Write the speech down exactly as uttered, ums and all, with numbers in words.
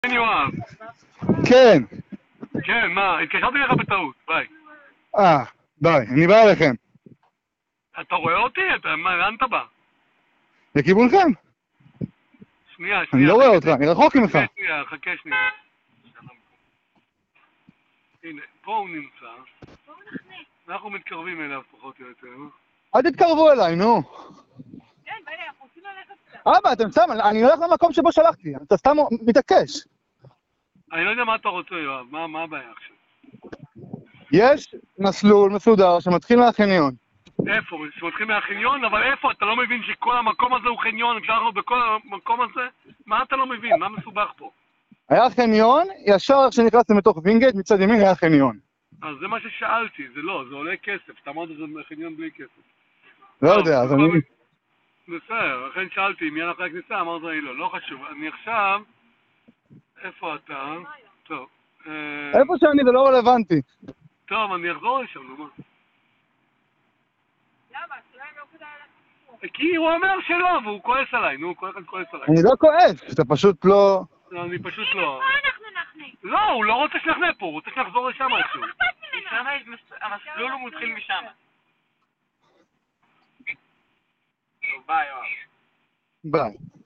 כן, יואב. כן. כן, מה? התקשרתי לך בטעות, ביי. אה, ביי, אני בא אליכם. אתה רואה אותי? אתה, מה, לאן אתה בא? לכיוונכם. שנייה, אני שנייה. לא רואה אותך, אני רחוק ממך. חכה שנייה, חכה שנייה. הנה, פה הוא נמצא. אנחנו מתקרבים אליו פחות או יותר. אל תתקרבו אליי, נו. כן, בני, אנחנו רוצים ללכת קצת. אבא, אתם סתם, אני הולך למקום שבו שלחתי, אתה סתם מתעקש. אני לא יודע מה אתה רוצה, יואב. מה, מה הבעיה עכשיו? יש מסלול מסודר שמתחיל מהחניון. איפה? שמתחיל מהחניון? אבל איפה? אתה לא מבין שכל המקום הזה הוא חניון? אפשר אנחנו בכל המקום הזה? מה אתה לא מבין? מה מסובך פה? היה חניון, ישר איך שנכנסתם לתוך וינגייט, מצד ימין היה חניון. אז זה מה ששאלתי, זה לא, זה עולה כסף. אתה אמרת שזה חניון בלי כסף. לא יודע, אז אני... בסדר, לכן שאלתי אם יהיה אחרי הכניסה, אמרת לי לא, לא חשוב. אני עכשיו... איפה אתה? טוב. איפה שאני זה לא רלוונטי. טוב, אני אחזור לשם, נו מה. למה? אולי לא כדאי ללכת. כי הוא אומר שלא, והוא כועס עליי, נו, כל אחד כועס עליי. אני לא כועס, אתה פשוט לא... לא, אני פשוט לא. מה אנחנו נחנה? לא, הוא לא רוצה שנחנה פה, הוא רוצה שנחזור לשם איכשהו. שם המסלול הוא מתחיל משם. ביי, יואב. ביי.